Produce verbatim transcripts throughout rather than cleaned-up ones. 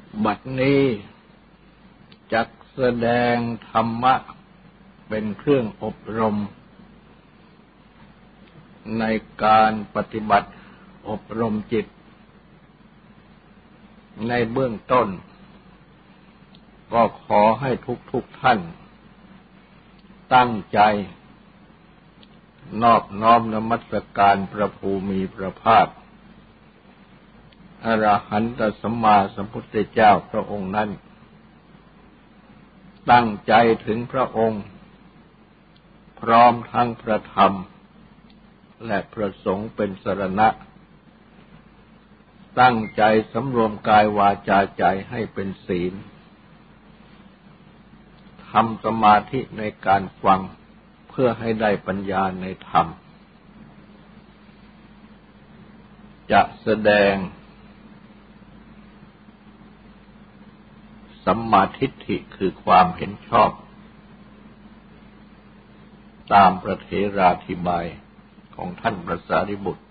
บัดนี้จักแสดงธรรมะเป็นเครื่องอบรมในการปฏิบัติอบรมจิตในเบื้องต้นก็ขอให้ทุกๆท่านตั้งใจนอบน้อมนมัสการพระภูมิพระภาคอรหันตสัมมาสัมพุทธเจ้าพระองค์นั้นตั้งใจถึงพระองค์พร้อมทั้งพระธรรมและพระสงฆ์เป็นสรณะตั้งใจสำรวมกายวาจาใจให้เป็นศีลทำสมาธิในการฟังเพื่อให้ได้ปัญญาในธรรมจะแสดงสัมมาทิฏฐิคือความเห็นชอบตามพระเถราธิบายของท่านพระสารีบุตร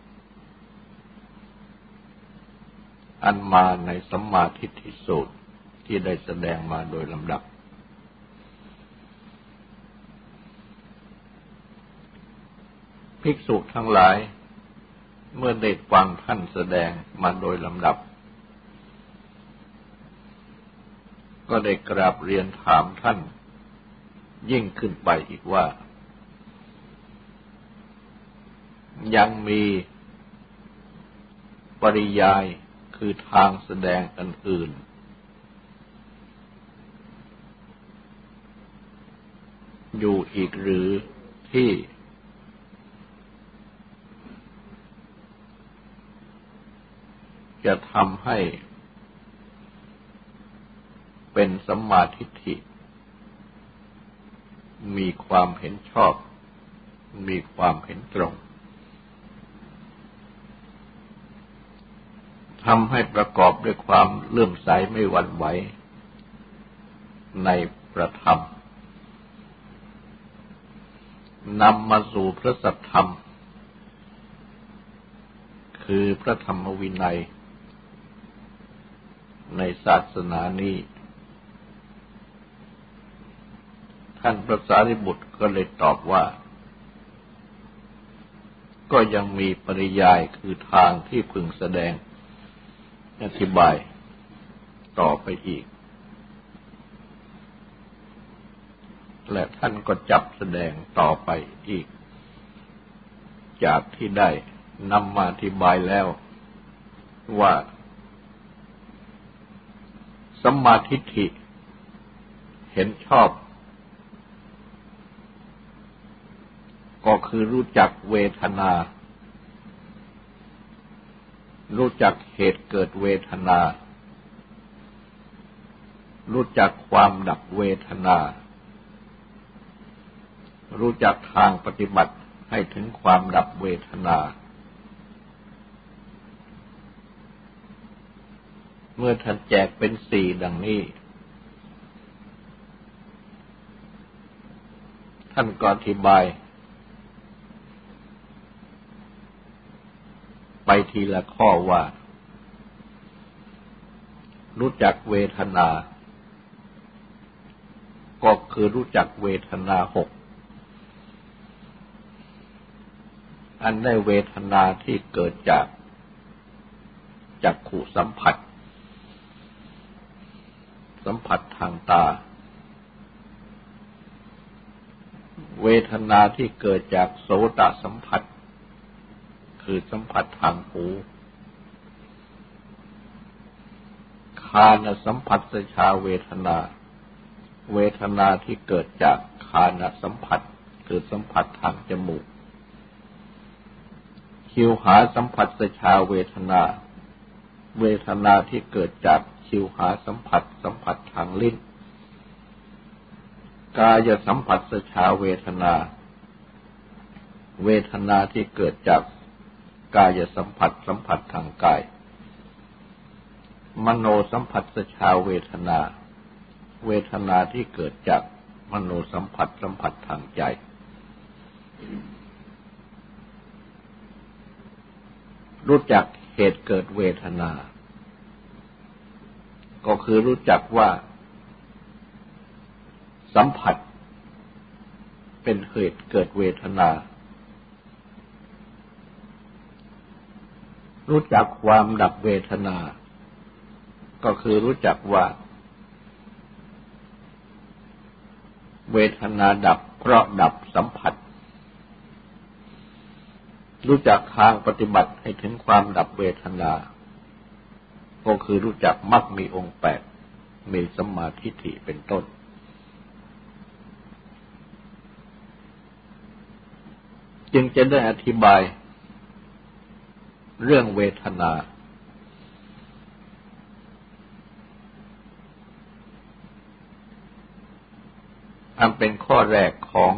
อันมาในสัมมาทิฏฐิสูตรที่ได้แสดงมาโดยลำดับภิกษุทั้งหลายเมื่อได้ฟังท่านแสดงมาโดยลำดับก็ได้กราบเรียนถามท่านยิ่งขึ้นไปอีกว่ายังมีปริยายคือทางแสดงอันอื่นอยู่อีกหรือที่จะทำให้เป็นสัมมาทิฏฐิมีความเห็นชอบมีความเห็นตรงทำให้ประกอบด้วยความเลื่อมใสไม่หวั่นไหวในพระธรรมนำมาสู่พระสัทธรรมคือพระธรรมวินัยในศาสนานี้ท่านพระสารีบุตรก็เลยตอบว่าก็ยังมีปริยายคือทางที่พึงแสดงอธิบายต่อไปอีกและท่านก็จับแสดงต่อไปอีกจากที่ได้นำมาอธิบายแล้วว่าสัมมาทิฏฐิเห็นชอบก็คือรู้จักเวทนารู้จักเหตุเกิดเวทนารู้จักความดับเวทนารู้จักทางปฏิบัติให้ถึงความดับเวทนาเมื่อท่านแจกเป็นสี่ดังนี้ท่านก็อธิบายไปทีละข้อว่ารู้จักเวทนาก็คือรู้จักเวทนาหกอันได้เวทนาที่เกิดจากจักขุสัมผัสสัมผัสทางตาเวทนาที่เกิดจากโสตสัมผัสคือสัมผัสทางหูคานสัมผัสชาเวทนาเวทนาที่เกิดจากคานสัมผัสคือสัมผัสทางจมูกชิวหาสัมผัสชาเวทนาเวทนาที่เกิดจากชิวหาสัมผัสสัมผัสทางลิ้นกายสัมผัสชาเวทนาเวทนาที่เกิดจากกายสัมผัสสัมผัสทางกายมโนสัมผัสชาเวทนาเวทนาที่เกิดจากมโนสัมผัสสัมผัสทางใจรู้จักเหตุเกิดเวทนาก็คือรู้จักว่าสัมผัสเป็นเหตุเกิดเวทนารู้จักความดับเวทนาก็คือรู้จักว่าเวทนาดับเพราะดับสัมผัสรู้จักทางปฏิบัติให้ถึงความดับเวทนาก็คือรู้จักมรรคมีองค์แปดมีสัมมาทิฏฐิเป็นต้นจึงจะได้อธิบายเรื่องเวทนาอันเป็นข้อแรกของ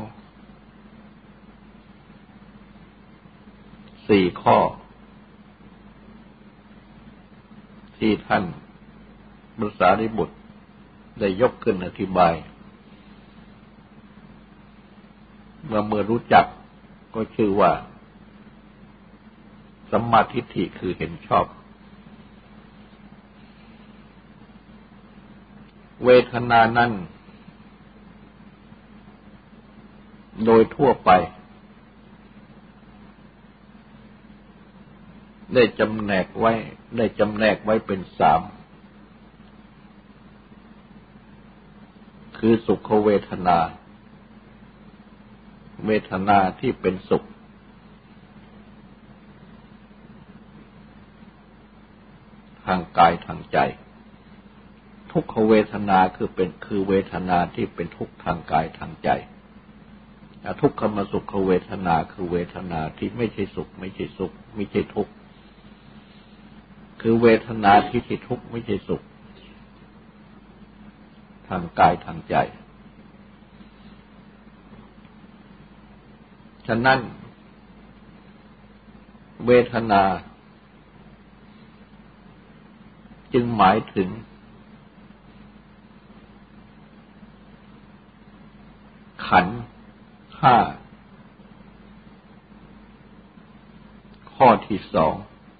สี่ข้อที่ท่านพระสารีบุตรได้ยกขึ้นอธิบายเมื่อเมื่อรู้จักก็ชื่อว่าสัมมาทิฏฐิคือเห็นชอบเวทนานั้นโดยทั่วไปได้จำแนกไว้ได้จำแนกไว้เป็นสามคือสุขเวทนาเวทนาที่เป็นสุขทางกายทางใจทุกขเวทนาคือเป็นคือเวทนาที่เป็นทุกข์ทางกายทางใจทุกขมสุขเวทนาคือเวทนาที่ไม่ใช่สุขไม่ใช่สุขไม่ใช่ทุกข์คือเวทนาที่ที่ทุกข์ไม่ใช่สุขทางกายทางใจฉะนั้นเวทนาจึงหมายถึงขันธ์ห้าข้อที่สอง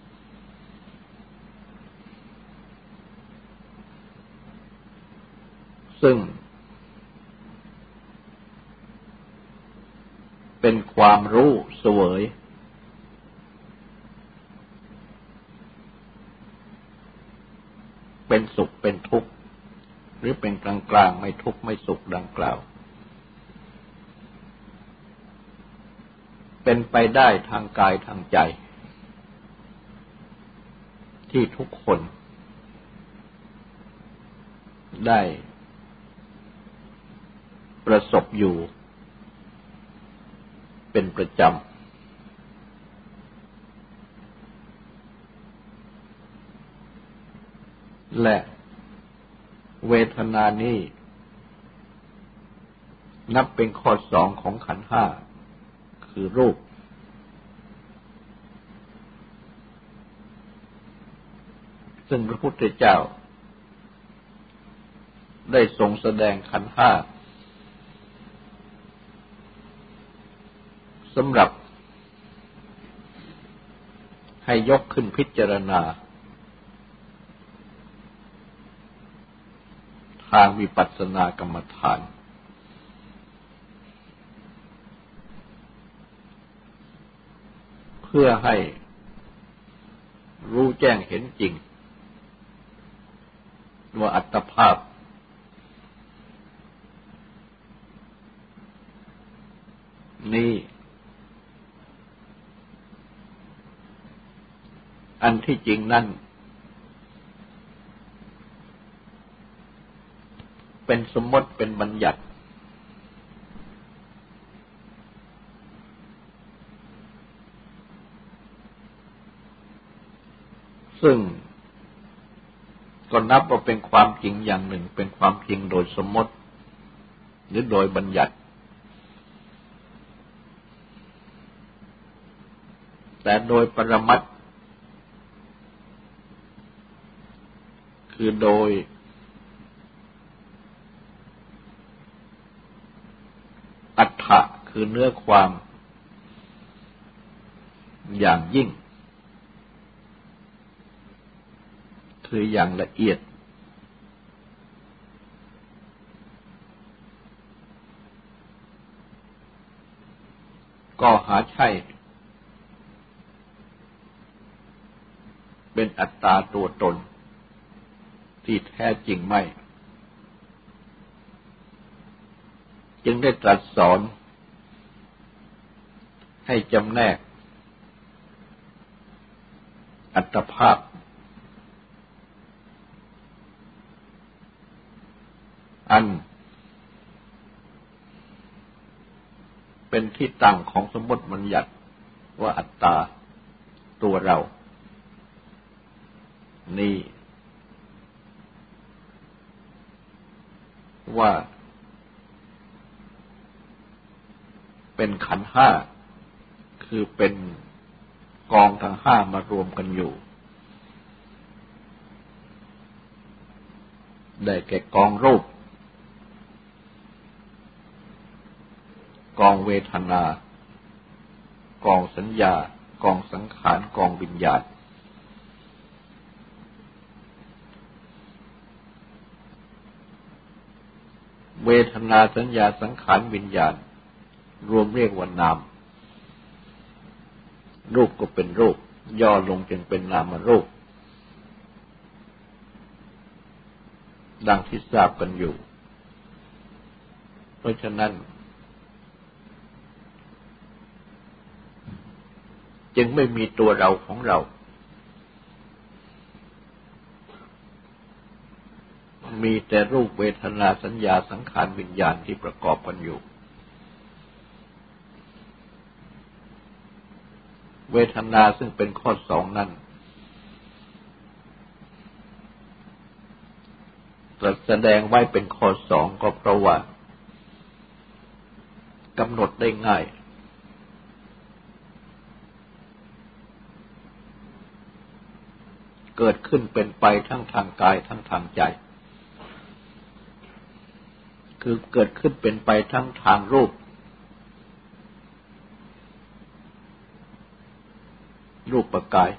ซึ่งเป็นความรู้เสวยเป็นสุขเป็นทุกข์หรือเป็นกลางๆไม่ทุกข์ไม่สุขดังกล่าวเป็นไปได้ทางกายทางใจที่ทุกคนได้ประสบอยู่เป็นประจำและเวทนานี้นับเป็นข้อสองของขันธ์ห้าคือรูปซึ่งพระพุทธเจ้าได้ทรงแสดงขันธ์ห้าสำหรับให้ยกขึ้นพิจารณาทางวิปัสสนากรรมฐานเพื่อให้รู้แจ้งเห็นจริงว่าอัตภาพนี้อันที่จริงนั่นเป็นสมมติเป็นบัญญัติซึ่งก็นับว่าเป็นความจริงอย่างหนึ่งเป็นความจริงโดยสมมติหรือโดยบัญญัติแต่โดยปรมัตถ์คือโดยอัตถะคือเนื้อความอย่างยิ่งคืออย่างละเอียดก็หาใช่เป็นอัตตาตัวตนที่แท้จริงไม่จึงได้ตรัสสอนให้จำแนกอัตภาพอันเป็นที่ตั้งของสมมติบัญญัติว่าอัตตาตัวเรานี่ว่าเป็นขันธ์ห้าคือเป็นกองทั้งห้ามารวมกันอยู่ได้แก่กองรูปกองเวทนากองสัญญากองสังขารกองวิญญาณเวทนาสัญญาสังขารวิญญาณรวมเรียกว่านามรูปก็เป็นรูปย่อลงจึงเป็นนามรูปดังที่ทราบกันอยู่เพราะฉะนั้นจึงไม่มีตัวเราของเรามีแต่รูปเวทนาสัญญาสังขารวิญญาณที่ประกอบกันอยู่เวทนาซึ่งเป็นข้อสองนั้นตรัสแสดงไว้เป็นข้อสองก็เพราะว่ากำหนดได้ง่ายเกิดขึ้นเป็นไปทั้งทางกายทั้งทางใจคือเกิดขึ้นเป็นไปทั้งทางรูปรูปกาย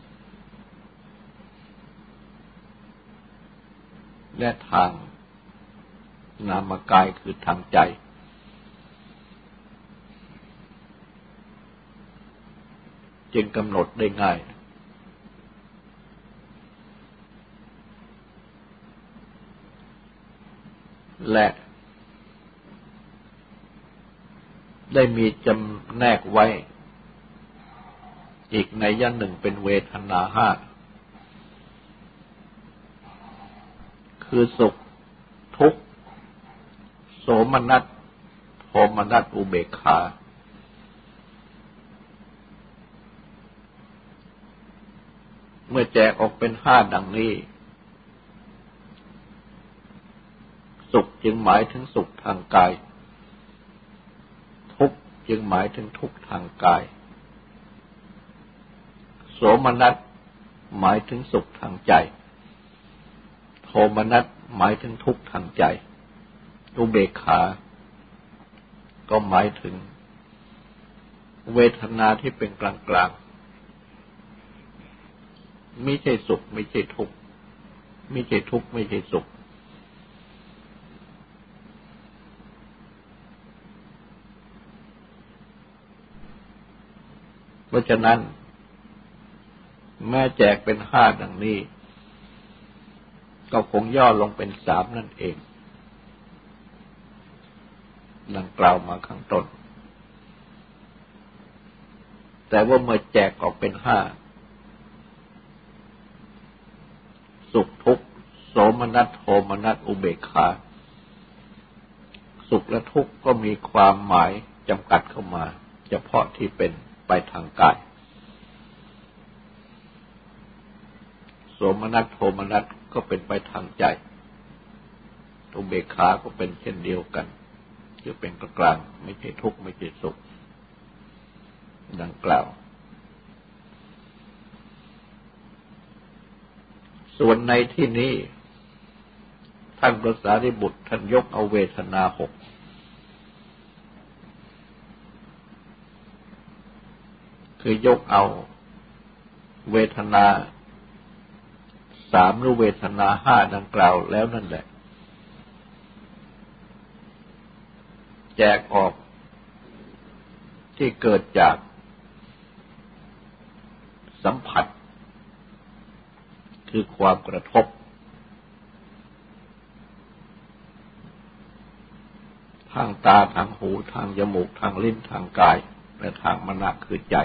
และทางนามกายคือทางใจจึงกำหนดได้ง่ายและได้มีจำแนกไว้อีกในย่านหนึ่งเป็นเวทนาห้าคือสุขทุกข์โสมนัสโทมนัสอุเบกขาเมื่อแจกออกเป็นห้าดังนี้สุขจึงหมายถึงสุขทางกายทุกข์จึงหมายถึงทุกข์ทางกายโสมนัสหมายถึงสุขทางใจโทมนัสหมายถึงทุกข์ทางใจอุเบกขาก็หมายถึงเวทนาที่เป็นกลางๆไม่ใช่สุขไม่ใช่ทุกข์ไม่ใช่ทุกข์ไม่ใช่สุขเพราะฉะนั้นแม้แจกเป็นห้าดังนี้ก็คงย่อลงเป็นสามนั่นเองดังกล่าวมาข้างต้นแต่ว่าเมื่อแจกออกเป็นห้าสุขทุกข์โสมนัสโทมนัสอุเบกขาสุขและทุกข์ก็มีความหมายจำกัดเข้ามาเฉพาะที่เป็นไปทางกายโสมนัสโทมนัสก็เป็นไปทางใจอุเบกขาก็เป็นเช่นเดียวกันคือเป็นกลางๆไม่ใช่ทุกข์ไม่ใช่สุขดังกล่าวส่วนในที่นี้ท่านพระสารีบุตรท่านยกเอาเวทนาหกคือยกเอาเวทนาสามหรือเวทนาห้าดังกล่าวแล้วนั่นแหละแจกออกที่เกิดจากสัมผัสคือความกระทบทางตาทางหูทางจมูกทางลิ้นทางกายและทางมนคือใจ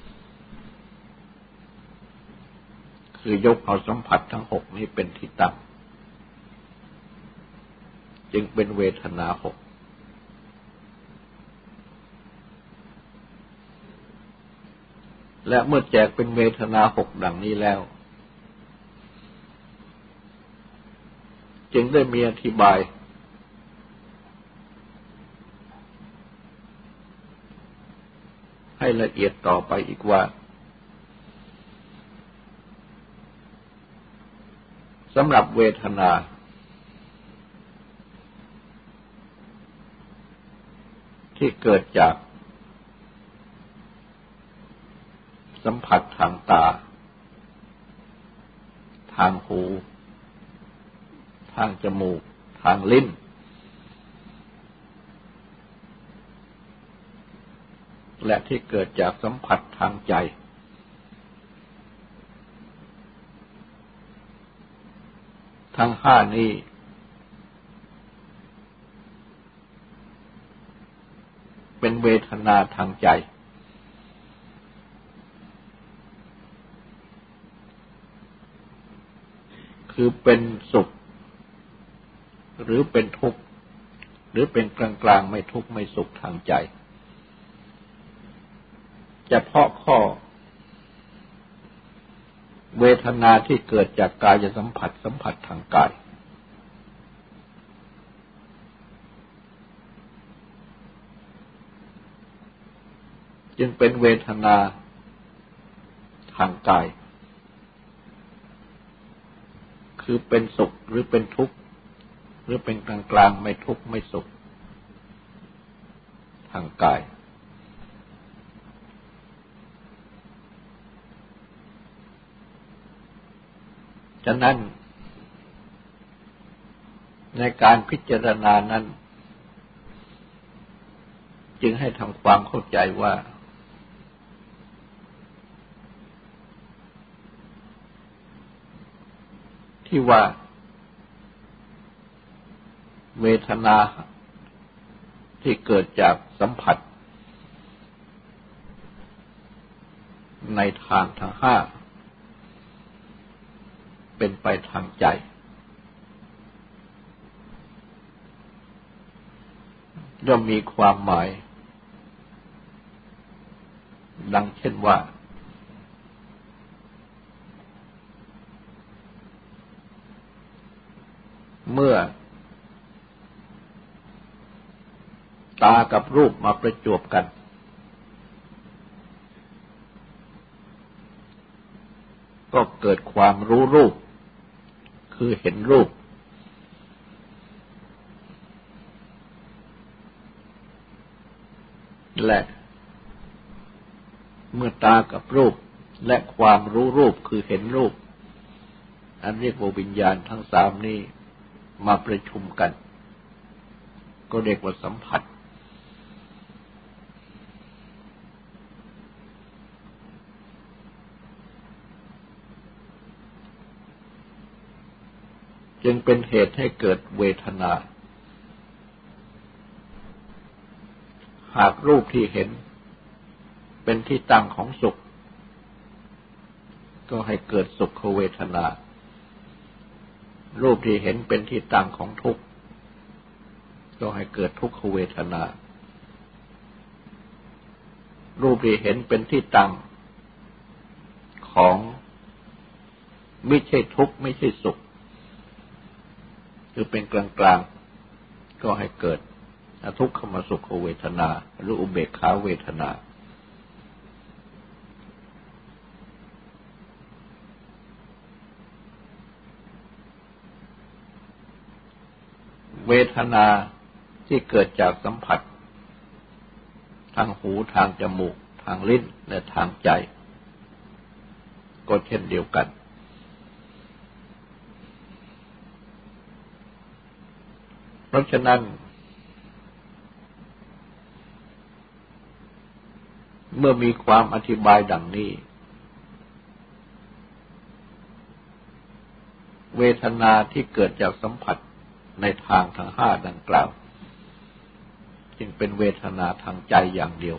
คือยกเอาสัมผัสทั้งหกนี้เป็นที่ตั้งจึงเป็นเวทนาหกและเมื่อแจกเป็นเวทนาหกดังนี้แล้วจึงได้มีอธิบายให้ละเอียดต่อไปอีกว่าสำหรับเวทนาที่เกิดจากสัมผัสทางตาทางหูทางจมูกทางลิ้นและที่เกิดจากสัมผัสทางใจทั้งห้านี้เป็นเวทนาทางใจคือเป็นสุขหรือเป็นทุกข์หรือเป็นกลางๆไม่ทุกข์ไม่สุขทางใจเฉพาะข้อเวทนาที่เกิดจากกายสัมผัสสัมผัสทางกายจึงเป็นเวทนาทางกายคือเป็นสุขหรือเป็นทุกข์หรือเป็นกลางๆไม่ทุกข์ไม่สุขทางกายฉะนั้นในการพิจารณานั้นจึงให้ทำความเข้าใจว่าที่ว่าเวทนาที่เกิดจากสัมผัสในทางทั้งห้าเป็นไปทางใจย่อมมีความหมายดังเช่นว่าเมื่อตากับรูปมาประจวบกันก็เกิดความรู้รูปคือเห็นรูปและเมื่อตากับรูปและความรู้รูปคือเห็นรูปอันเรียกว่าวิญญาณทั้งสามนี้มาประชุมกันก็เรียกว่าสัมผัสจึงเป็นเหตุให้เกิดเวทนาหากรูปที่เห็นเป็นที่ตั้งของสุขก็ให้เกิดสุขเวทนารูปที่เห็นเป็นที่ตั้งของทุกข์ก็ให้เกิดทุกขเวทนารูปที่เห็นเป็นที่ตั้งของไม่ใช่ทุกข์ไม่ใช่สุขคือเป็นกลางๆก็ให้เกิดอทุกขมสุขเวทนาหรืออุเบกขาเวทนาเวทนาที่เกิดจากสัมผัสทางหูทางจมูกทางลิ้นและทางใจก็เช่นเดียวกันเพราะฉะนั้นเมื่อมีความอธิบายดังนี้เวทนาที่เกิดจากสัมผัสในทางทั้งห้าดังกล่าวจึงเป็นเวทนาทางใจอย่างเดียว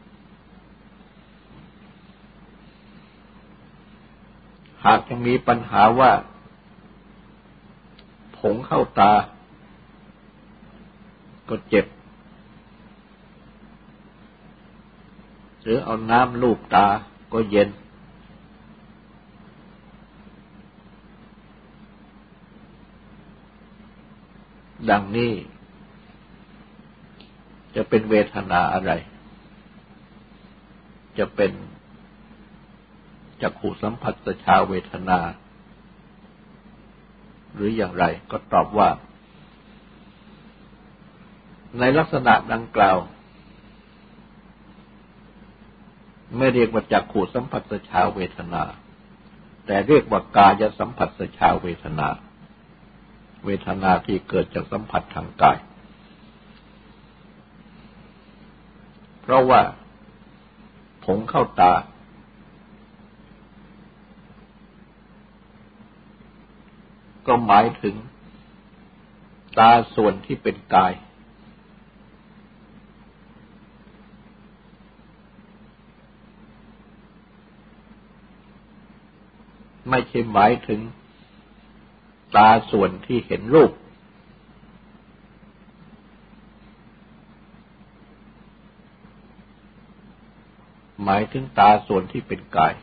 หากยังมีปัญหาว่าผงเข้าตาก็เจ็บหรือเอาน้ำลูบตาก็เย็นดังนี้จะเป็นเวทนาอะไรจะเป็นจักขุสัมผัสชาเวทนาหรืออย่างไรก็ตอบว่าในลักษณะดังกล่าวไม่เรียกว่าจักขุสัมผัสชาเวทนาแต่เรียกว่ากายสัมผัสชาเวทนาเวทนาที่เกิดจากสัมผัสทางกายเพราะว่าผงเข้าตาก็หมายถึงตาส่วนที่เป็นกายไม่ใช่หมายถึงตาส่วนที่เห็นรูปหมายถึงตาส่วนที่เป็นกาย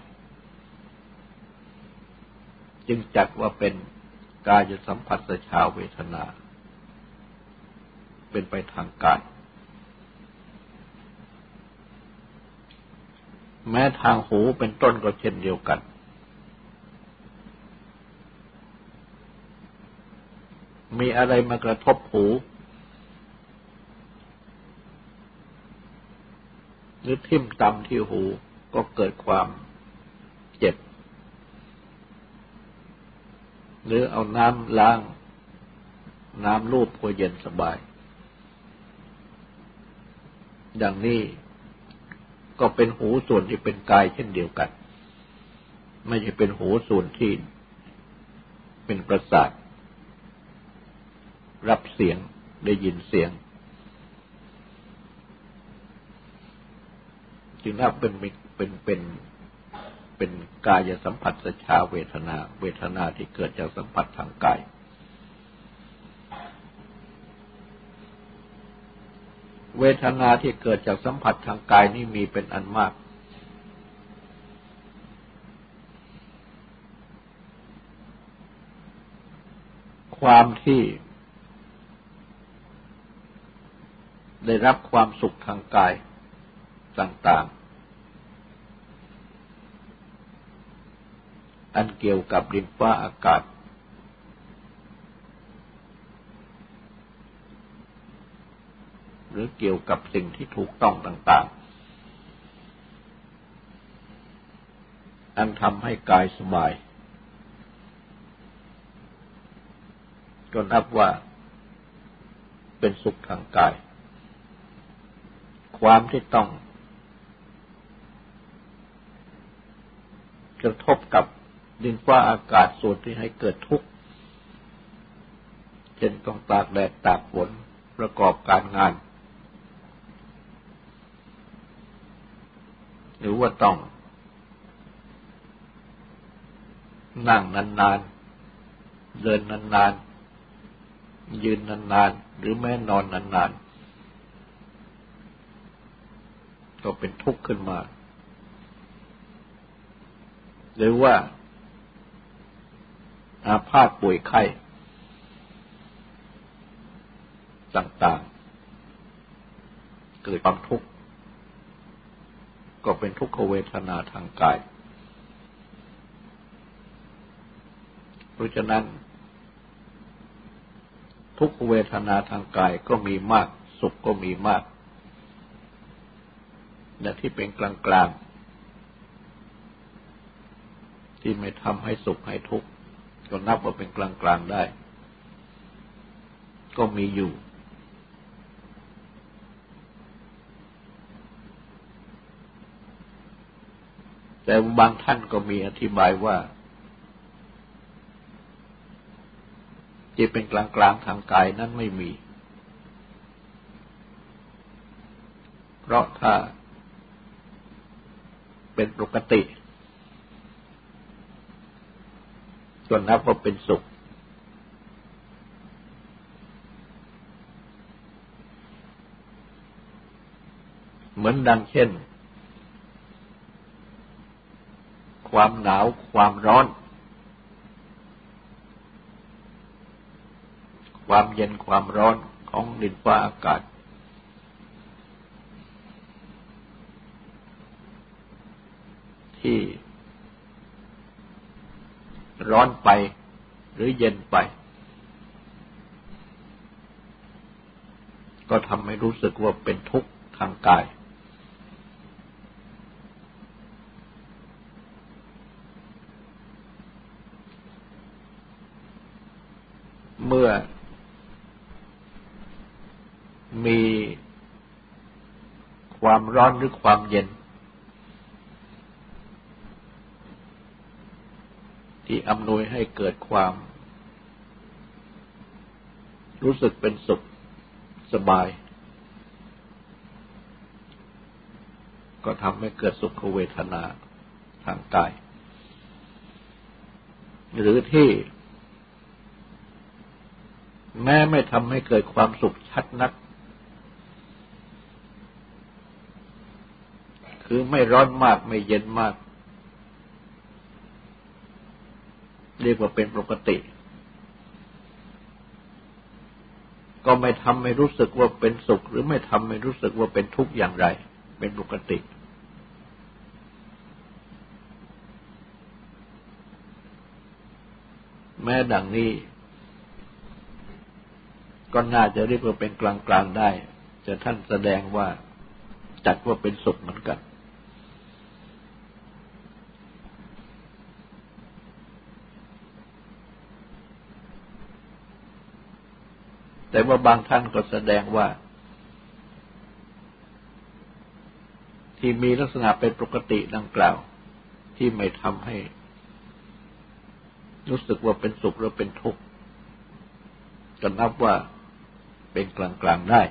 จึงจัดว่าเป็นกายสัมผัสชาเวทนาเป็นไปทางกายแม้ทางหูเป็นต้นก็เช่นเดียวกันมีอะไรมากระทบหูหรือทิ่มตำที่หูก็เกิดความเจ็บหรือเอาน้ำล้างน้ำลูบก็เย็นสบายดังนี้ก็เป็นหูส่วนที่เป็นกายเช่นเดียวกันไม่ใช่เป็นหูส่วนที่เป็นประสาทรับเสียงได้ยินเสียงจึงนับเป็นเป็นเป็นเป็นกายสัมผัสชาเวทนาเวทนาที่เกิดจากสัมผัสทางกายเวทนาที่เกิดจากสัมผัสทางกายนี้มีเป็นอันมากความที่ได้รับความสุขทางกายต่างๆอันเกี่ยวกับดินฟ้าอากาศหรือเกี่ยวกับสิ่งที่ถูกต้องต่างๆอันทำให้กายสบายก็นับว่าเป็นสุขทางกายความที่ต้องกระทบกับดินฟ้าอากาศส่วนที่ให้เกิดทุกข์เช่นต้องตากแดดตากฝนประกอบการงานหรือว่าต้องนั่งนานๆเดินนานๆยืนนานๆหรือแม้นอนนานๆก็เป็นทุกข์ขึ้นมาหรือว่าอาพาธป่วยไข้ต่างๆเกิดความทุกข์ก็เป็นทุกขเวทนาทางกายเพราะฉะนั้นทุกขเวทนาทางกายก็มีมากสุขก็มีมากและที่เป็นกลางๆที่ไม่ทำให้สุขให้ทุกข์ก็นับว่าเป็นกลางๆได้ก็มีอยู่แต่บางท่านก็มีอธิบายว่าจิตเป็นกลางๆทางกายนั้นไม่มีเพราะถ้าเป็นปกติก็นับว่าเป็นสุขเหมือนดังเช่นความหนาวความร้อนความเย็นความร้อนของดินฟ้าอากาศที่ร้อนไปหรือเย็นไปก็ทำให้รู้สึกว่าเป็นทุกข์ทางกายเมื่อมีความร้อนหรือความเย็นที่อำนวยให้เกิดความรู้สึกเป็นสุขสบายก็ทำให้เกิดสุขเวทนาทางกายหรือที่แม้ไม่ทำให้เกิดความสุขชัดนักคือไม่ร้อนมากไม่เย็นมากเรียกว่าเป็นปกติก็ไม่ทำให้รู้สึกว่าเป็นสุขหรือไม่ทำให้รู้สึกว่าเป็นทุกข์อย่างไรเป็นปกติแม้ดังนี้ก็น่าจะเรียกว่าเป็นกลางๆได้จะท่านแสดงว่าจัดว่าเป็นสุขเหมือนกันแต่ว่าบางท่านก็แสดงว่าที่มีลักษณะเป็นปกติดังกล่าวที่ไม่ทำให้รู้สึกว่าเป็นสุขหรือเป็นทุกข์ก็นับว่าเป็นกลางๆได้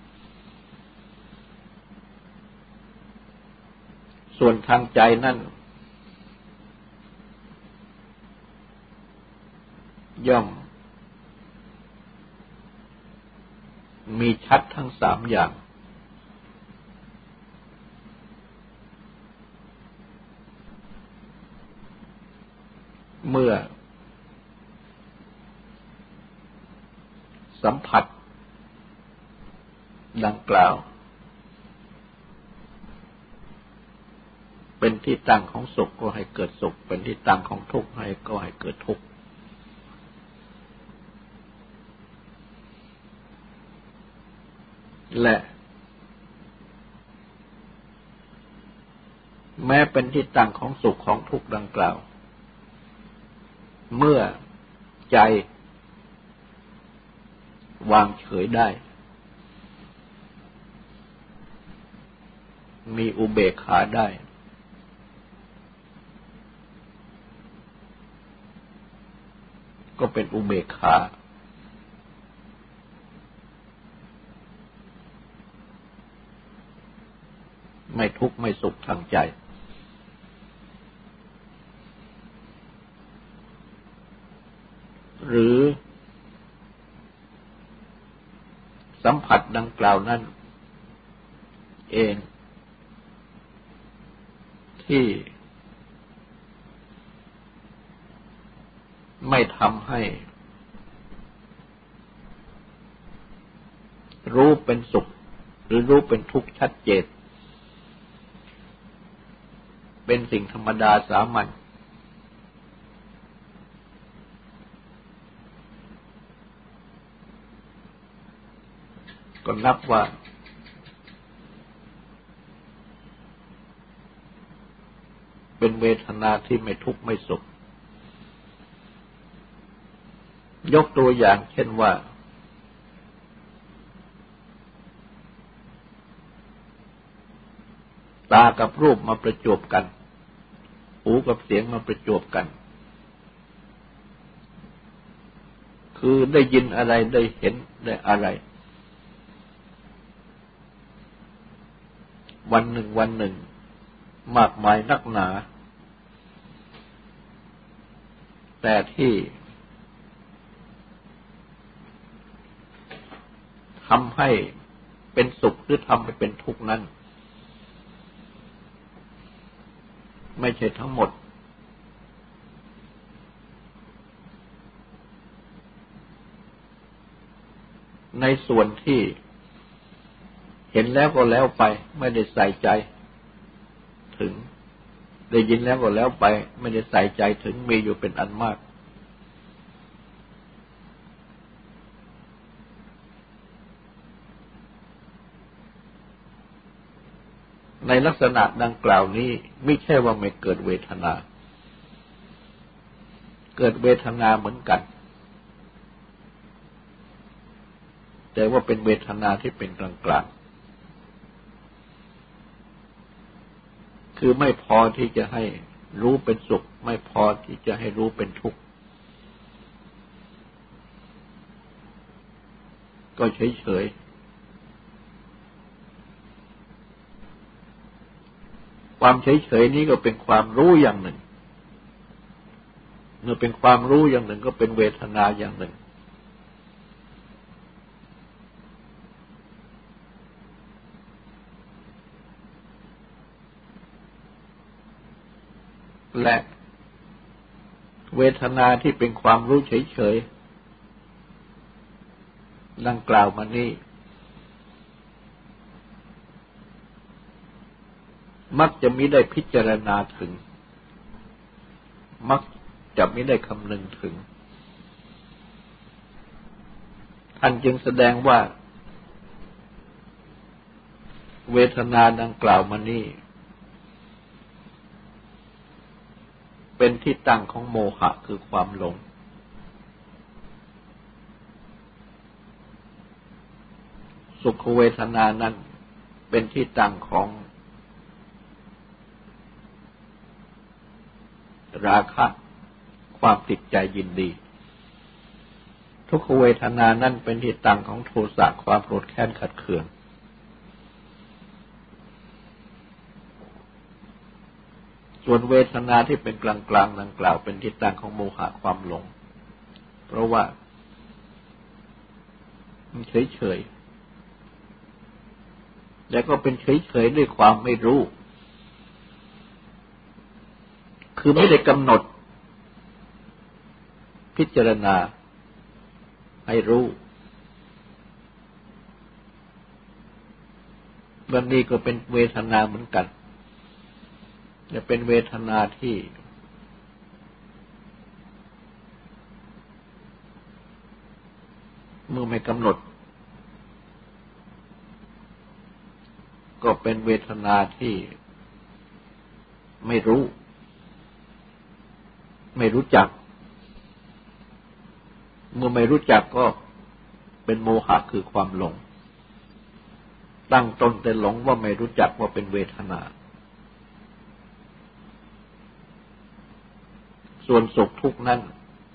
ส่วนทางใจนั่นย่อมมีชัดทั้งสามอย่างเมื่อสัมผัสดังกล่าวเป็นที่ตั้งของสุขก็ให้เกิดสุขเป็นที่ตั้งของทุกข์ให้ก็ให้เกิดทุกข์และแม้เป็นที่ตั้งของสุขของทุกข์ดังกล่าวเมื่อใจวางเฉยได้มีอุเบกขาได้ก็เป็นอุเบกขาไม่ทุกข์ไม่สุขทางใจหรือสัมผัสดังกล่าวนั้นเองที่ไม่ทำให้รู้เป็นสุขหรือรู้เป็นทุกข์ชัดเจนเป็นสิ่งธรรมดาสามัญก็นับว่าเป็นเวทนาที่ไม่ทุกข์ไม่สุขยกตัวอย่างเช่นว่าตากับรูปมาประจวบกันหูกับเสียงมาประจวบกันคือได้ยินอะไรได้เห็นได้อะไรวันหนึ่งวันหนึ่งมากมายนักหนาแต่ที่ทำให้เป็นสุขหรือทำให้เป็นทุกข์นั้นไม่ใช่ทั้งหมดในส่วนที่เห็นแล้วก็แล้วไปไม่ได้ใส่ใจถึงได้ยินแล้วก็แล้วไปไม่ได้ใส่ใจถึงมีอยู่เป็นอันมากในลักษณะดังกล่าวนี้ไม่ใช่ว่าไม่เกิดเวทนาเกิดเวทนาเหมือนกันแต่ว่าเป็นเวทนาที่เป็นกลางๆคือไม่พอที่จะให้รู้เป็นสุขไม่พอที่จะให้รู้เป็นทุกข์ก็เฉยๆความเฉยๆนี้ก็เป็นความรู้อย่างหนึ่งเมื่อเป็นความรู้อย่างหนึ่งก็เป็นเวทนาอย่างหนึ่งและเวทนาที่เป็นความรู้เฉยๆดังกล่าวมานี้มักจะมิได้พิจารณาถึงมักจะมิได้คำนึงถึงท่านจึงแสดงว่าเวทนาดังกล่าวมานี้เป็นที่ตั้งของโมหะคือความหลงสุขเวทนานั้นเป็นที่ตั้งของราคะความติดใจยินดีทุกขเวทนานั้นเป็นที่ตั้งของโทสะความโกรธแค้นขัดเคืองส่วนเวทนาที่เป็นกลางๆดังกล่าวเป็นที่ตั้งของโมหะความหลงเพราะว่ามันเฉยๆแล้วก็เป็นเฉยๆด้วยความไม่รู้คือไม่ได้กำหนดพิจารณาให้รู้วันนี้ก็เป็นเวทนาเหมือนกันจะเป็นเวทนาที่เมื่อไม่กำหนดก็เป็นเวทนาที่ไม่รู้ไม่รู้จักเมื่อไม่รู้จักก็เป็นโมหะคือความหลงตั้งตนแต่หลงว่าไม่รู้จักว่าเป็นเวทนาส่วนสุขทุกข์นั้น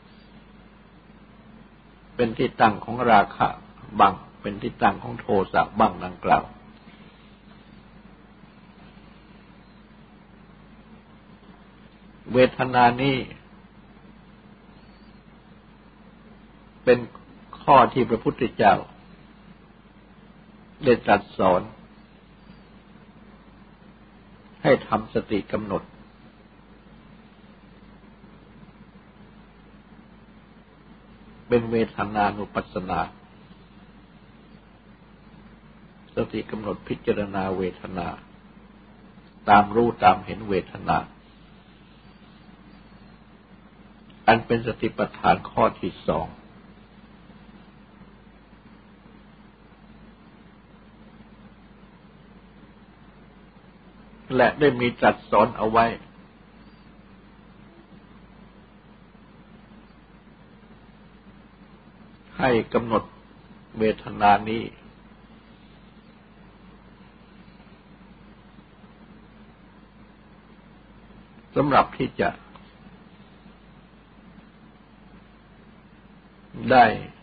เป็นที่ตั้งของราคะบ้างเป็นที่ตั้งของโทสะบ้างดังกล่าวเวทนานี้เป็นข้อที่พระพุทธเจ้าได้ตรัสสอนให้ทำสติกำหนดเป็นเวทนานุปัสสนาสติกำหนดพิจารณาเวทนาตามรู้ตามเห็นเวทนาอันเป็นสติปัฏฐานข้อที่สองและได้มีตรัสสอนเอาไว้ให้กำหนดเวทนานี้สำหรับที่จะได้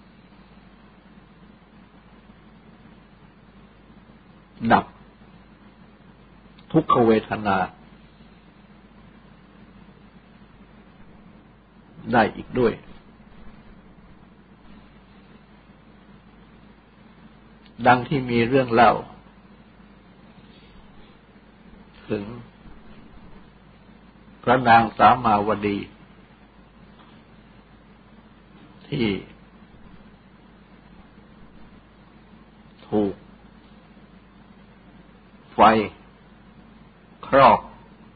ดับทุกขเวทนาได้อีกด้วยดังที่มีเรื่องเล่าถึงพระนางสามาวดีที่ถูกไฟครอก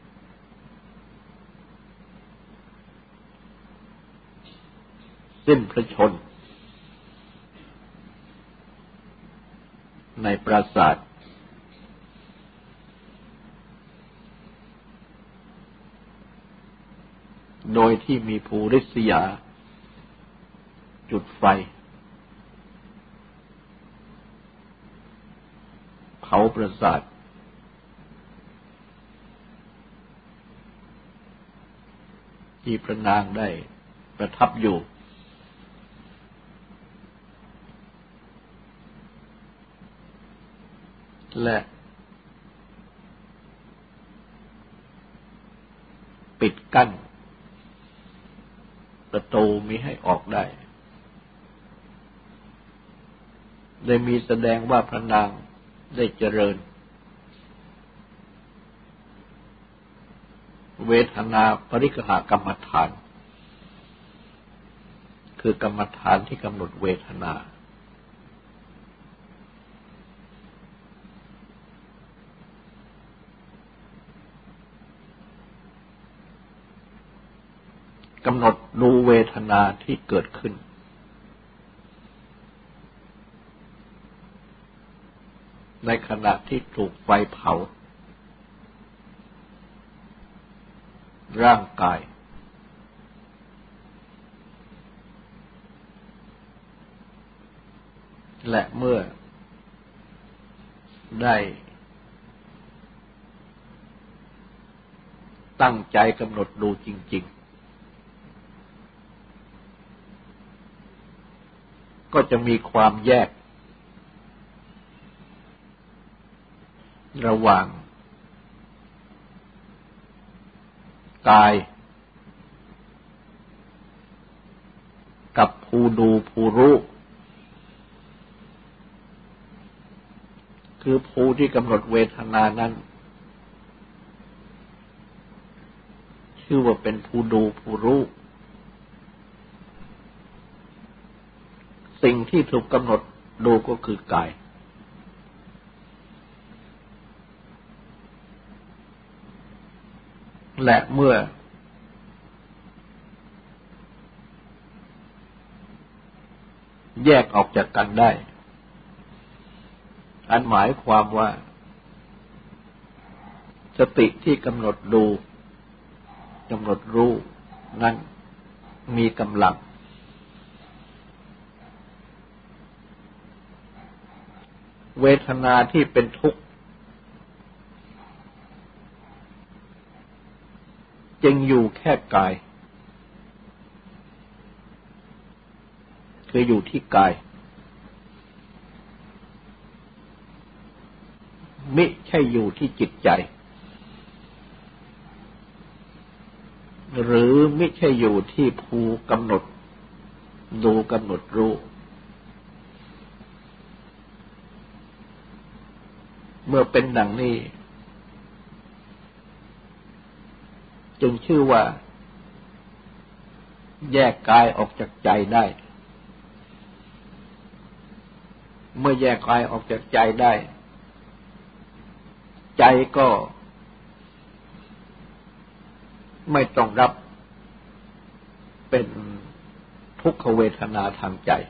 สิ้นพระชนม์ในปราสาทโดยที่มีภูริษยาจุดไฟเผาปราสาทที่พระนางได้ประทับอยู่และปิดกั้นประตูมิให้ออกได้ได้มีแสดงว่าพระนางได้เจริญเวทนาปริกหากรรมฐานคือกรรมฐานที่กำหนดเวทนากำหนดดูเวทนาที่เกิดขึ้นในขณะที่ถูกไฟเผาร่างกายและเมื่อได้ตั้งใจกำหนดดูจริงๆก็จะมีความแยกระหว่างกายกับผู้ดูผู้รู้คือผู้ที่กำหนดเวทนานั้นชื่อว่าเป็นผู้ดูผู้รู้สิ่งที่ถูกกำหนดดูก็คือกายและเมื่อแยกออกจากกันได้อันหมายความว่าสติที่กำหนดดูกำหนดรู้นั้นมีกำลังเวทนาที่เป็นทุกข์จึงอยู่แค่กายคืออยู่ที่กายมิใช่อยู่ที่จิตใจหรือมิใช่อยู่ที่ผู้กำหนดดูกำหนดรู้เมื่อเป็นดังนี้จึงชื่อว่าแยกกายออกจากใจได้เมื่อแยกกายออกจากใจได้ใจก็ไม่ต้องรับเป็นทุกขเวทนาทางใจ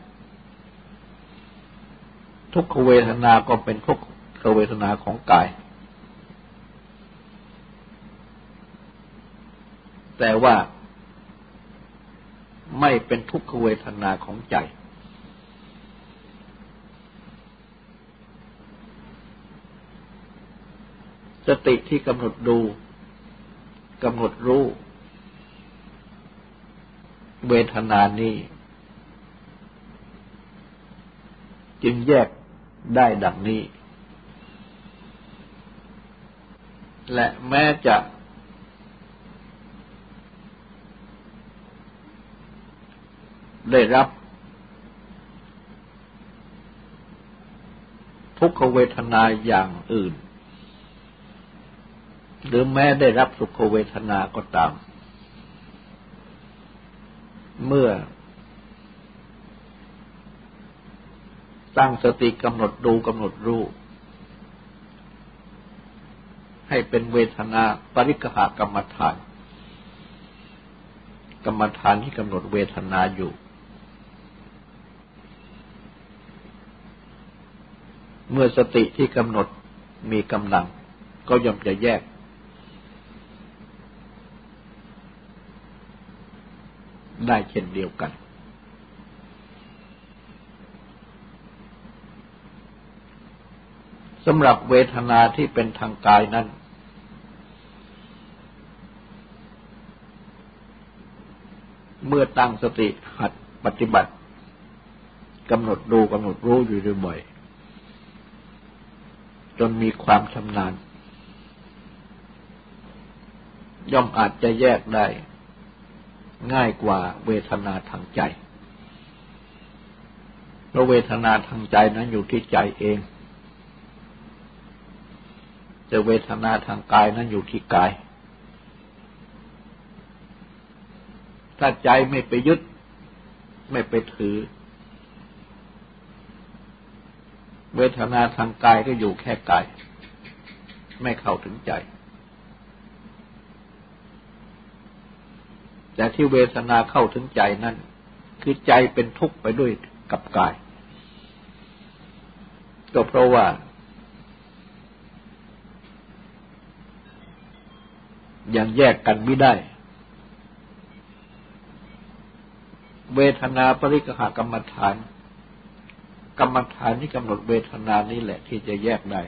ทุกขเวทนาก็เป็นทุกขเวทนาของกายแต่ว่าไม่เป็นทุกขเวทนาของใจสติที่กำหนดดูกำหนดรู้เวทนานี้จึงแยกได้ดังนี้และแม้จะได้รับทุกขเวทนาอย่างอื่นหรือแม้ได้รับสุขเวทนาก็ตามเมื่อตั้งสติกำหนดดูกำหนดรู้ให้เป็นเวทนาปริกหากรรมฐานกรรมฐานที่กำหนดเวทนาอยู่เมื่อสติที่กำหนดมีกำลังก็ย่อมจะแยกได้เช่นเดียวกันสำหรับเวทนาที่เป็นทางกายนั้นเมื่อตั้งสติหัดปฏิบัติกำหนดดูกำหนดรู้อยู่บ่อยๆจนมีความชำนาญย่อมอาจจะแยกได้ง่ายกว่าเวทนาทางใจเพราะเวทนาทางใจนั้นอยู่ที่ใจเองแต่เวทนาทางกายนั้นอยู่ที่กายถ้าใจไม่ไปยึดไม่ไปถือเวทนาทางกายก็อยู่แค่กายไม่เข้าถึงใจแต่ที่เวทนาเข้าถึงใจนั้นคือใจเป็นทุกข์ไปด้วยกับกายก็เพราะว่ายังแยกกันไม่ได้เวทนาปริกหากรรมฐานกรรมฐานที่กำหนดเวทนานี้แหละที่จะแยกได้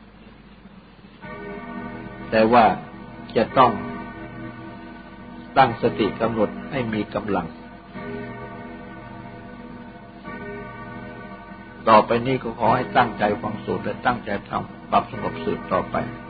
แต่ว่าจะต้องตั้งสติกำหนดให้มีกำลังต่อไปนี้ก็ขอให้ตั้งใจฟังสูตรและตั้งใจทำปรับสงบสืบต่อไป